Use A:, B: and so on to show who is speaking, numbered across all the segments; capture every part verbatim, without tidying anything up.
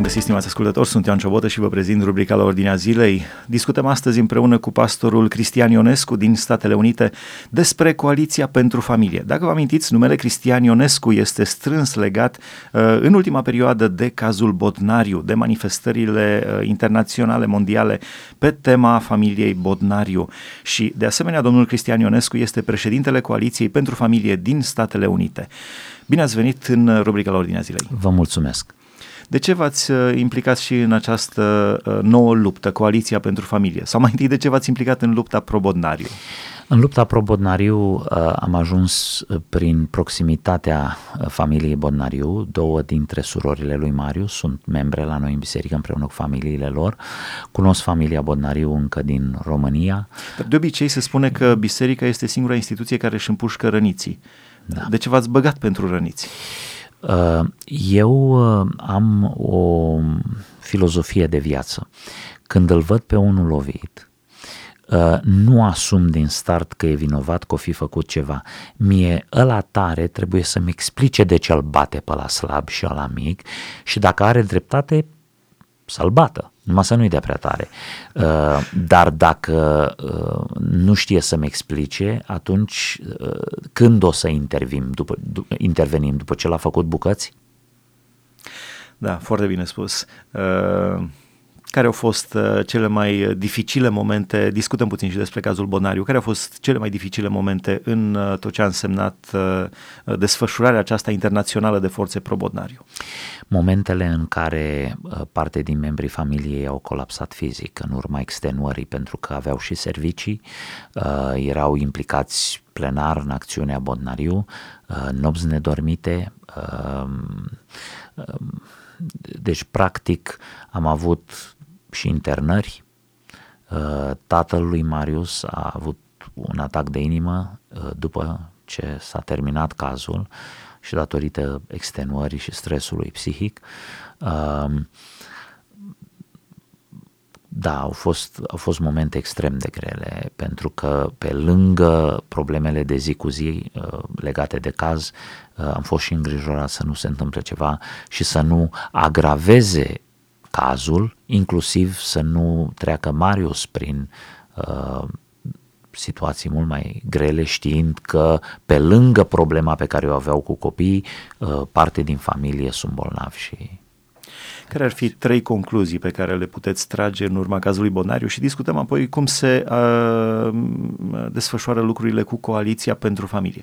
A: găsit, stimați ascultători, sunt Ioan Ciobotă și vă prezint rubrica la Ordinea Zilei. Discutăm astăzi împreună cu pastorul Cristian Ionescu din Statele Unite despre Coaliția pentru Familie. Dacă vă amintiți, numele Cristian Ionescu este strâns legat uh, în ultima perioadă de cazul Bodnariu, de manifestările uh, internaționale, mondiale pe tema familiei Bodnariu. Și de asemenea, domnul Cristian Ionescu este președintele Coaliției pentru Familie din Statele Unite. Bine ați venit în rubrica la Ordinea Zilei.
B: Vă mulțumesc.
A: De ce v-ați implicat și în această nouă luptă, Coaliția pentru Familie? Sau mai întâi, de ce v-ați implicat în lupta pro-Bodnariu?
B: În lupta pro-Bodnariu am ajuns prin proximitatea familiei Bodnariu. Două dintre surorile lui Marius sunt membre la noi în biserică împreună cu familiile lor. Cunosc familia Bodnariu încă din România.
A: De obicei se spune că biserica este singura instituție care își împușcă răniții. Da. De ce v-ați băgat pentru răniți?
B: Eu am o filozofie de viață. Când îl văd pe unul lovit, nu asum din start că e vinovat, că o fi făcut ceva. Mie ăla tare trebuie să-mi explice de ce îl bate pe ăla slab și ăla mic și dacă are dreptate, să-l bată, numai să nu-i dea prea tare. Dar dacă nu știe să-mi explice, atunci când o să intervim după, intervenim după ce l-a făcut bucăți?
A: Da, foarte bine spus. Care au fost cele mai dificile momente, discutăm puțin și despre cazul Bodnariu, care au fost cele mai dificile momente în tot ce a însemnat desfășurarea aceasta internațională de forțe pro-Bodnariu?
B: Momentele în care parte din membrii familiei au colapsat fizic în urma extenuării pentru că aveau și servicii, erau implicați plenar în acțiunea Bodnariu, nopți nedormite. Deci practic am avut și internări. Tatăl lui Marius a avut un atac de inimă după ce s-a terminat cazul și datorită extenuării și stresului psihic. Da, au fost, au fost momente extrem de grele, pentru că pe lângă problemele de zi cu zi legate de caz, am fost și îngrijorat să nu se întâmple ceva și să nu agraveze cazul, inclusiv să nu treacă Marius prin uh, situații mult mai grele, știind că pe lângă problema pe care o aveau cu copiii, uh, parte din familie sunt bolnavi și...
A: Care ar fi trei concluzii pe care le puteți trage în urma cazului Bodnariu și discutăm apoi cum se uh, desfășoară lucrurile cu Coaliția pentru Familie?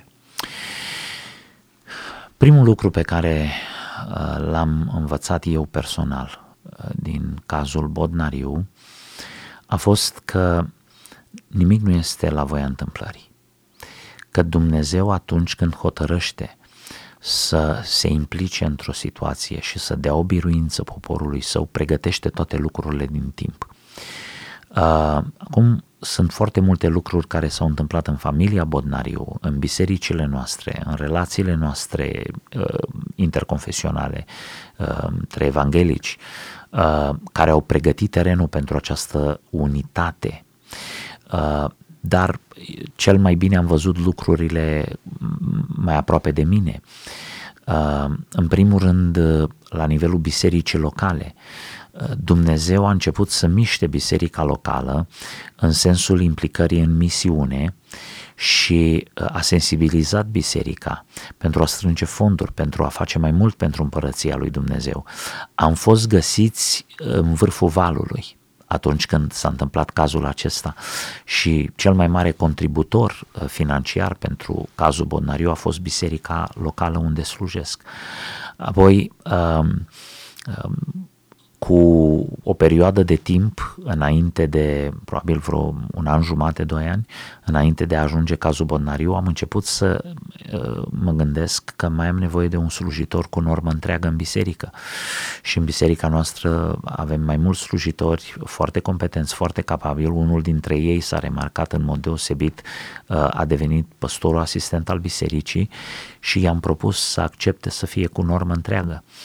B: Primul lucru pe care uh, l-am învățat eu personal uh, din cazul Bodnariu a fost că nimic nu este la voia întâmplării. Că Dumnezeu atunci când hotărăște să se implice într-o situație și să dea o biruință poporului său, pregătește toate lucrurile din timp. Uh, acum sunt foarte multe lucruri care s-au întâmplat în familia Bodnariu, în bisericile noastre, în relațiile noastre uh, interconfesionale uh, între evanghelici, uh, care au pregătit terenul pentru această unitate. Uh, dar cel mai bine am văzut lucrurile mai aproape de mine. În primul rând, la nivelul bisericii locale, Dumnezeu a început să miște biserica locală în sensul implicării în misiune și a sensibilizat biserica pentru a strânge fonduri, pentru a face mai mult pentru împărăția lui Dumnezeu. Am fost găsiți în vârful valului atunci când s-a întâmplat cazul acesta și cel mai mare contributor financiar pentru cazul Bodnariu a fost biserica locală unde slujesc. Apoi, um, um, cu o perioadă de timp înainte de, probabil vreo un an jumate, doi ani, înainte de a ajunge cazul Bodnariu, am început să uh, mă gândesc că mai am nevoie de un slujitor cu normă întreagă în biserică. Și în biserica noastră avem mai mulți slujitori foarte competenți, foarte capabili. Unul dintre ei s-a remarcat în mod deosebit, uh, a devenit păstorul asistent al bisericii și i-am propus să accepte să fie cu normă întreagă.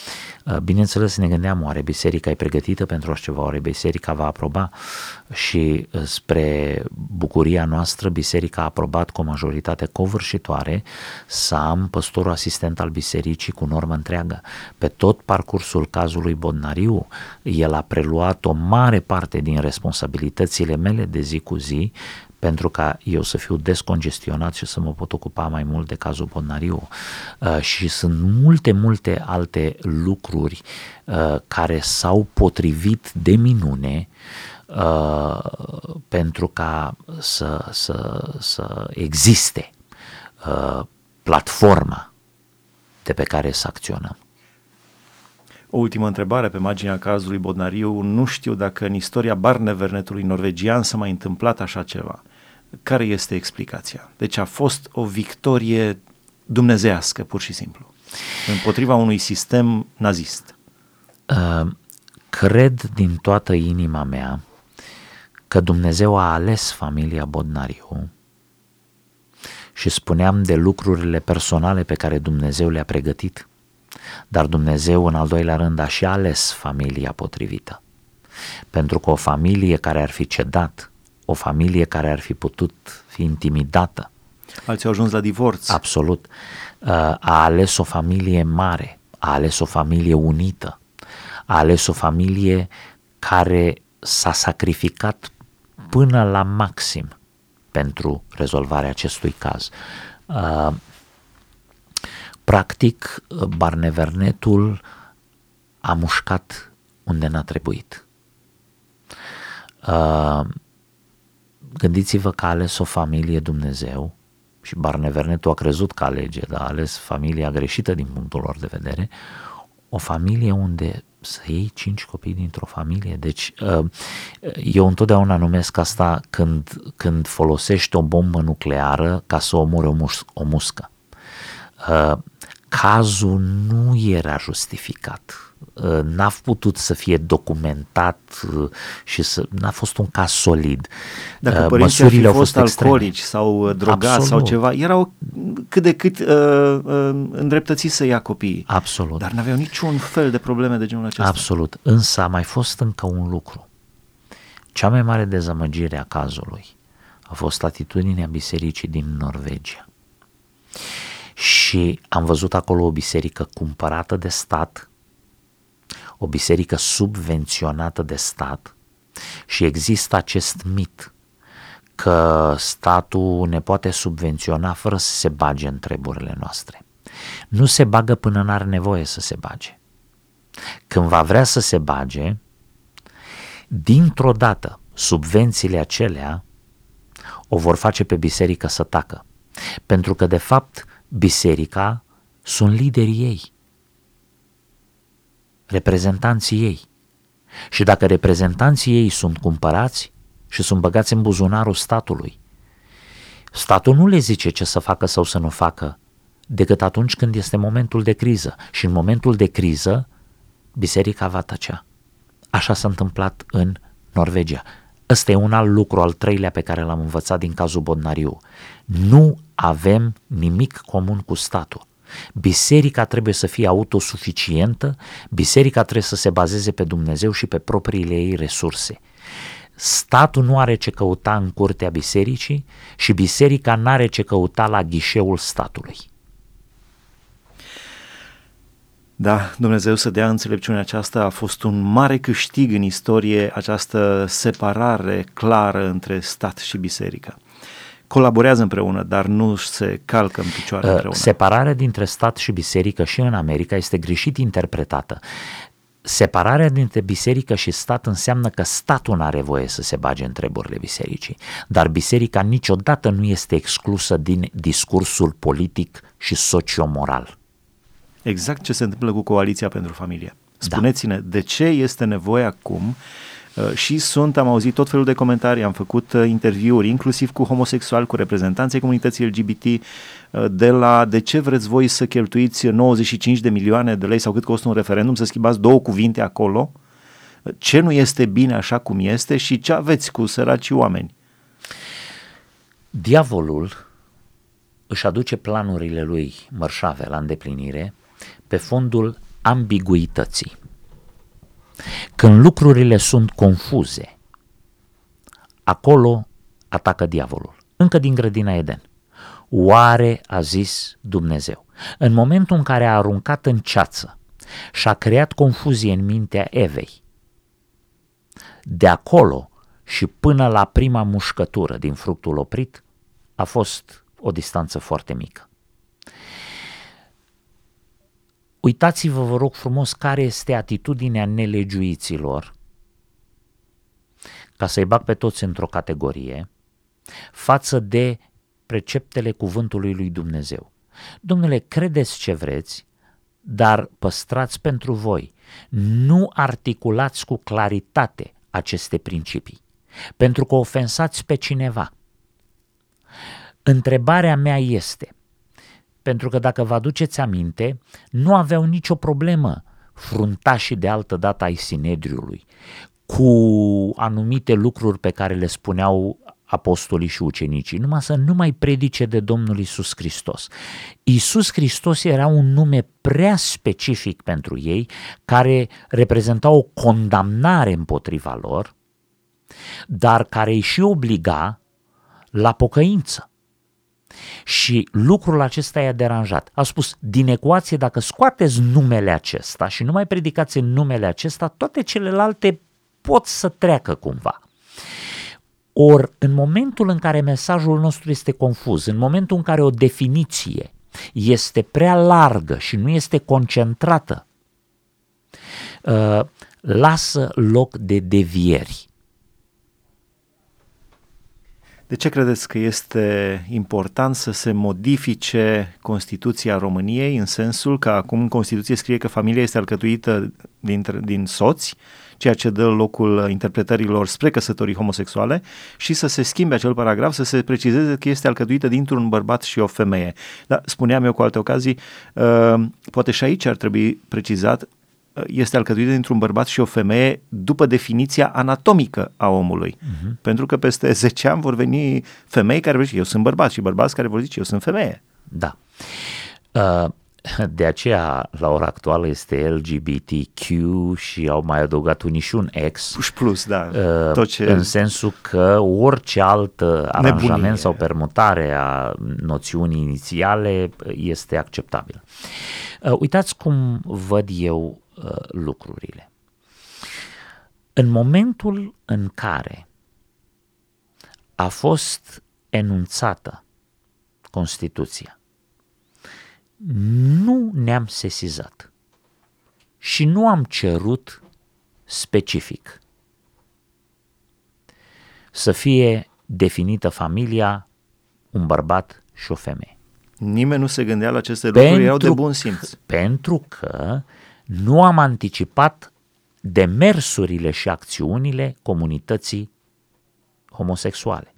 B: Bineînțeles, ne gândeam, oare biserica e pregătită pentru așa ceva, oare biserica va aproba? Și spre bucuria noastră, biserica a aprobat cu o majoritate covârșitoare să am păstorul asistent al bisericii cu normă întreagă. Pe tot parcursul cazului Bodnariu, el a preluat o mare parte din responsabilitățile mele de zi cu zi, pentru ca eu să fiu descongestionat și să mă pot ocupa mai mult de cazul Bodnariu. Uh, și sunt multe, multe alte lucruri uh, care s-au potrivit de minune uh, pentru ca să, să, să existe uh, platforma de pe care să acționăm.
A: O ultimă întrebare pe marginea cazului Bodnariu. Nu știu dacă în istoria Barnevernetului norvegian s-a mai întâmplat așa ceva. Care este explicația? Deci a fost o victorie dumnezească, pur și simplu, împotriva unui sistem nazist.
B: Uh, cred din toată inima mea că Dumnezeu a ales familia Bodnariu și spuneam de lucrurile personale pe care Dumnezeu le-a pregătit, dar Dumnezeu în al doilea rând a și ales familia potrivită, pentru că o familie care ar fi cedat, o familie care ar fi putut fi intimidată,
A: alții au ajuns la divorț.
B: Absolut. A ales o familie mare, a ales o familie unită, a ales o familie care s-a sacrificat până la maxim pentru rezolvarea acestui caz. Practic, Barnevernetul a mușcat unde n-a trebuit. Gândiți-vă că a ales o familie Dumnezeu și Barnevernetul a crezut că alege, dar a ales familia greșită din punctul lor de vedere, o familie unde să iei cinci copii dintr-o familie. Deci eu întotdeauna numesc asta când, când folosești o bombă nucleară ca să omori o, mus- o muscă. Cazul nu era justificat. N-a putut să fie documentat și să, n-a fost un caz solid.
A: Dacă părinții ar fi fost, fost alcoolici sau drogați Absolut. sau ceva, erau cât de cât uh, uh, îndreptățiți să ia copiii.
B: Absolut.
A: Dar n-aveau niciun fel de probleme de genul acesta.
B: Absolut. Însă a mai fost încă un lucru. Cea mai mare dezamăgire a cazului a fost atitudinea bisericii din Norvegia. Și am văzut acolo o biserică cumpărată de stat, o biserică subvenționată de stat și există acest mit că statul ne poate subvenționa fără să se bage în treburile noastre. Nu se bagă până n-are nevoie să se bage. Când va vrea să se bage, dintr-o dată subvențiile acelea o vor face pe biserică să tacă. Pentru că de fapt biserica sunt liderii ei, reprezentanții ei. Și dacă reprezentanții ei sunt cumpărați și sunt băgați în buzunarul statului, statul nu le zice ce să facă sau să nu facă decât atunci când este momentul de criză. Și în momentul de criză, biserica va tăcea. Așa s-a întâmplat în Norvegia. Ăsta e un alt lucru, al treilea pe care l-am învățat din cazul Bodnariu. Nu avem nimic comun cu statul. Biserica trebuie să fie autosuficientă, biserica trebuie să se bazeze pe Dumnezeu și pe propriile ei resurse. Statul nu are ce căuta în curtea bisericii și biserica nu are ce căuta la ghișeul statului.
A: Da, Dumnezeu să dea înțelepciunea aceasta. A fost un mare câștig în istorie această separare clară între stat și biserică. Colaborează împreună, dar nu se calcă în picioare împreună.
B: Separarea dintre stat și biserică și în America este greșit interpretată. Separarea dintre biserică și stat înseamnă că statul nu are voie să se bage în treburile bisericii, dar biserica niciodată nu este exclusă din discursul politic și sociomoral.
A: Exact ce se întâmplă cu Coaliția pentru Familie. Spuneți-ne, da. De ce este nevoie acum? Și sunt, am auzit tot felul de comentarii, am făcut interviuri, inclusiv cu homosexuali, cu reprezentanții comunității L G B T, de la de ce vreți voi să cheltuiți nouăzeci și cinci de milioane de lei sau cât costă un referendum, să schimbați două cuvinte acolo, ce nu este bine așa cum este și ce aveți cu săracii oameni.
B: Diavolul își aduce planurile lui mărșave la îndeplinire pe fondul ambiguității, când lucrurile sunt confuze, acolo atacă diavolul, încă din grădina Eden. Oare a zis Dumnezeu? În momentul în care a aruncat în ceață și a creat confuzie în mintea Evei, de acolo și până la prima mușcătură din fructul oprit a fost o distanță foarte mică. Uitați-vă, vă rog frumos, care este atitudinea nelegiuiților, ca să-i bag pe toți într-o categorie, față de preceptele cuvântului lui Dumnezeu. Domnule, credeți ce vreți, dar păstrați pentru voi, nu articulați cu claritate aceste principii, pentru că ofensați pe cineva. Întrebarea mea este, pentru că dacă vă aduceți aminte, nu aveau nicio problemă fruntașii de altă dată ai Sinedriului cu anumite lucruri pe care le spuneau apostolii și ucenicii, numai să nu mai predice de Domnul Iisus Hristos. Iisus Hristos era un nume prea specific pentru ei, care reprezenta o condamnare împotriva lor, dar care îi și obliga la pocăință. Și lucrul acesta i-a deranjat. A spus, din ecuație, dacă scoateți numele acesta și nu mai predicați în numele acesta, toate celelalte pot să treacă cumva. Ori, în momentul în care mesajul nostru este confuz, în momentul în care o definiție este prea largă și nu este concentrată, lasă loc de devieri.
A: De ce credeți că este important să se modifice Constituția României în sensul că acum în Constituție scrie că familia este alcătuită din, din soți, ceea ce dă locul interpretărilor spre căsătorii homosexuale, și să se schimbe acel paragraf, să se precizeze că este alcătuită dintr-un bărbat și o femeie. Dar spuneam eu cu alte ocazii, poate și aici ar trebui precizat, este alcătuită dintr-un bărbat și o femeie după definiția anatomică a omului. Uh-huh. Pentru că peste zece ani vor veni femei care vor zice, eu sunt bărbat, și bărbați care vor zice, eu sunt femeie.
B: Da. De aceea, la ora actuală este L G B T Q și au mai adăugat unii și un X.
A: Și plus, da. Tot ce...
B: În sensul că orice alt aranjament nebunie sau permutare a noțiunii inițiale este acceptabilă. Uitați cum văd eu lucrurile. În momentul în care a fost enunțată Constituția, nu ne-am sesizat și nu am cerut specific să fie definită familia, un bărbat și o femeie.
A: Nimeni nu se gândea la aceste lucruri, pentru, erau de bun simț.
B: Pentru că nu am anticipat demersurile și acțiunile comunității homosexuale.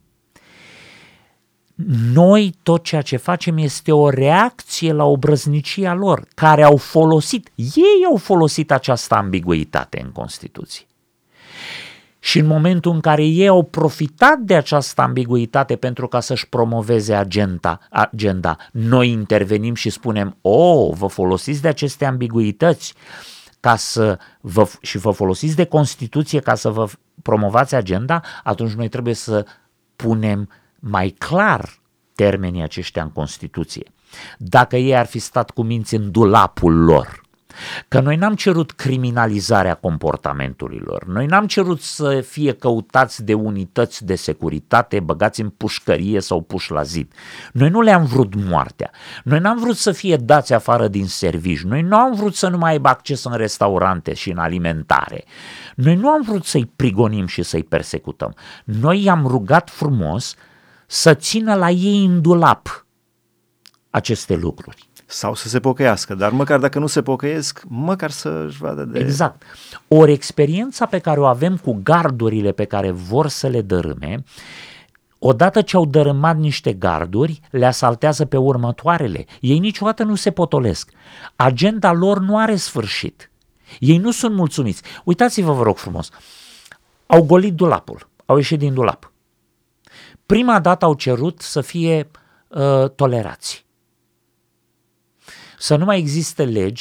B: Noi tot ceea ce facem este o reacție la obrăznicia lor, care au folosit, ei au folosit această ambiguitate în Constituție. Și în momentul în care ei au profitat de această ambiguitate pentru ca să-și promoveze agenda, agenda, noi intervenim și spunem, o, vă folosiți de aceste ambiguități ca să vă, și vă folosiți de Constituție ca să vă promovați agenda, atunci noi trebuie să punem mai clar termenii aceștia în Constituție. Dacă ei ar fi stat cu minți în dulapul lor, că noi n-am cerut criminalizarea comportamentului lor, noi n-am cerut să fie căutați de unități de securitate, băgați în pușcărie sau puși la zid. Noi nu le-am vrut moartea, noi n-am vrut să fie dați afară din servici, noi nu am vrut să nu mai aibă acces în restaurante și în alimentare, noi nu am vrut să-i prigonim și să-i persecutăm, noi i-am rugat frumos să țină la ei în dulap aceste lucruri.
A: Sau să se pocăiască, dar măcar dacă nu se pocăiesc, măcar să-și vadă de...
B: Exact. Ori experiența pe care o avem cu gardurile pe care vor să le dărâme, odată ce au dărâmat niște garduri, le asaltează pe următoarele. Ei niciodată nu se potolesc. Agenda lor nu are sfârșit. Ei nu sunt mulțumiți. Uitați-vă, vă rog frumos, au golit dulapul, au ieșit din dulap. Prima dată au cerut să fie uh, tolerați. Să nu mai existe legi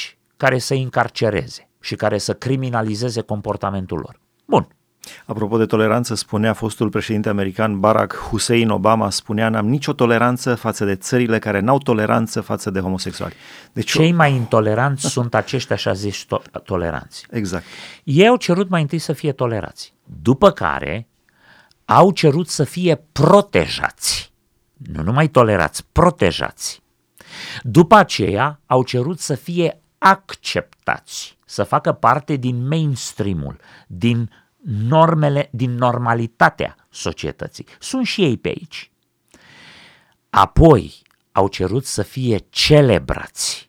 B: care să încarcereze și care să criminalizeze comportamentul lor. Bun.
A: Apropo de toleranță, spunea fostul președinte american Barack Hussein Obama, spunea: n-am nicio toleranță față de țările care n-au toleranță față de homosexuali. Deci
B: Cei mai intoleranți sunt aceștia așa zici to- toleranți.
A: Exact.
B: Ei au cerut mai întâi să fie tolerați, după care au cerut să fie protejați. Nu numai tolerați, protejați. După aceea au cerut să fie acceptați, să facă parte din mainstream-ul, din normele, din normalitatea societății. Sunt și ei pe aici. Apoi au cerut să fie celebrați.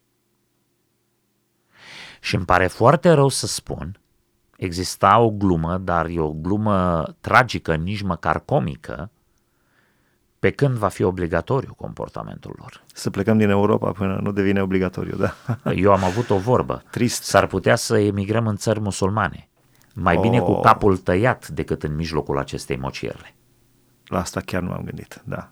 B: Și îmi pare foarte rău să spun, exista o glumă, dar e o glumă tragică, nici măcar comică, pe când va fi obligatoriu comportamentul lor.
A: Să plecăm din Europa până nu devine obligatoriu, da?
B: Eu am avut o vorbă.
A: Trist.
B: S-ar putea să emigrăm în țări musulmane. Mai bine
A: Oh.
B: cu capul tăiat decât în mijlocul acestei mocirle.
A: La asta chiar nu am gândit, da.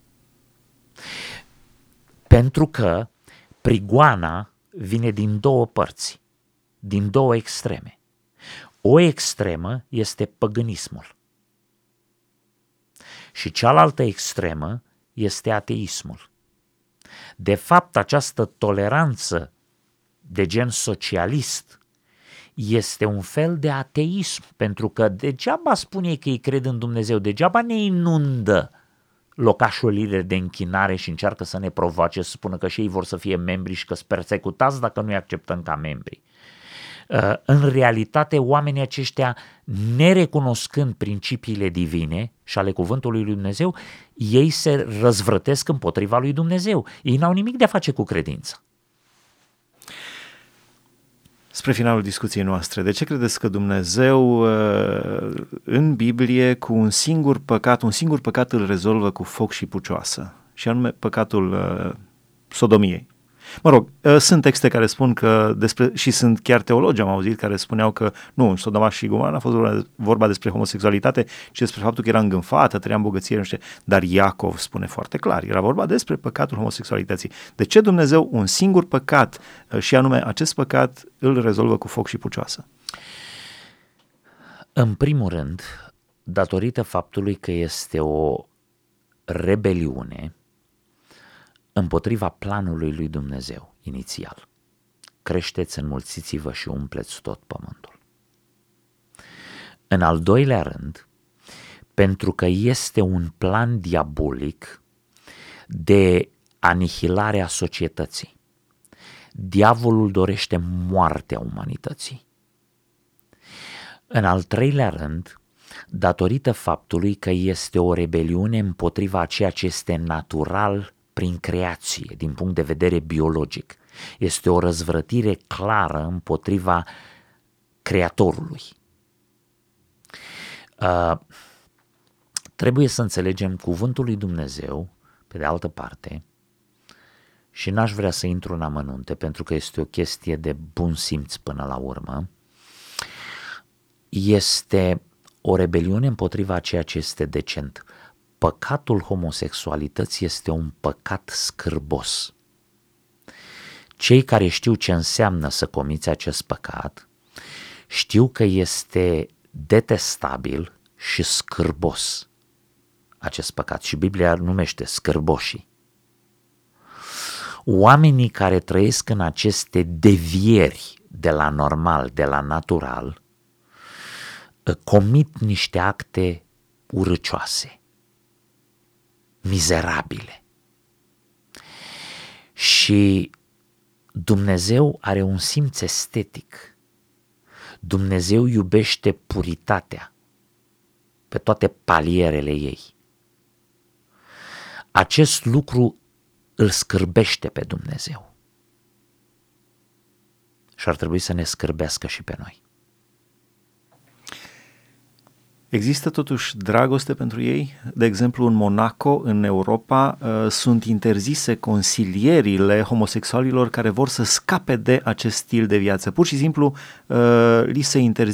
B: Pentru că prigoana vine din două părți, din două extreme. O extremă este păgânismul și cealaltă extremă este ateismul. De fapt, această toleranță de gen socialist este un fel de ateism, pentru că degeaba spune că ei cred în Dumnezeu, degeaba ne inundă locașurile de închinare și încearcă să ne provoace, să spună că și ei vor să fie membri și că sunt persecutați dacă nu-i acceptăm ca membri. În realitate, oamenii aceștia, nerecunoscând principiile divine și ale cuvântului lui Dumnezeu, ei se răzvrătesc împotriva lui Dumnezeu. Ei n-au nimic de a face cu credința.
A: Spre finalul discuției noastre, de ce credeți că Dumnezeu în Biblie cu un singur păcat, un singur păcat îl rezolvă cu foc și pucioasă, și anume păcatul sodomiei? Mă rog, sunt texte care spun că, despre, și sunt chiar teologi, am auzit, care spuneau că nu, în Sodoma și Gomora n-a fost vorba, vorba despre homosexualitate, ci despre faptul că era îngânfată, trăia în bogăție, nu știu, dar Iacov spune foarte clar, era vorba despre păcatul homosexualității. De ce Dumnezeu un singur păcat, și anume acest păcat, îl rezolvă cu foc și pucioasă?
B: În primul rând, datorită faptului că este o rebeliune împotriva planului lui Dumnezeu inițial. Creșteți, înmulțiți-vă și umpleți tot pământul. În al doilea rând, pentru că este un plan diabolic de anihilare a societății. Diavolul dorește moartea umanității. În al treilea rând, datorită faptului că este o rebeliune împotriva a ceea ce este natural prin creație, din punct de vedere biologic. Este o răzvrătire clară împotriva Creatorului. Uh, trebuie să înțelegem cuvântul lui Dumnezeu, pe de altă parte, și n-aș vrea să intru în amănunte, pentru că este o chestie de bun simț până la urmă, este o rebeliune împotriva a ceea ce este decent. Păcatul homosexualității este un păcat scârbos. Cei care știu ce înseamnă să comiți acest păcat, știu că este detestabil și scârbos acest păcat și Biblia numește scârboșii. Oamenii care trăiesc în aceste devieri de la normal, de la natural, comit niște acte urâcioase, mizerabile. Și Dumnezeu are un simț estetic. Dumnezeu iubește puritatea pe toate palierele ei. Acest lucru îl scârbește pe Dumnezeu. Și ar trebui să ne scârbească și pe noi.
A: Există totuși dragoste pentru ei? De exemplu, în Monaco, în Europa, sunt interzise consilierile homosexualilor care vor să scape de acest stil de viață. Pur și simplu li se interzice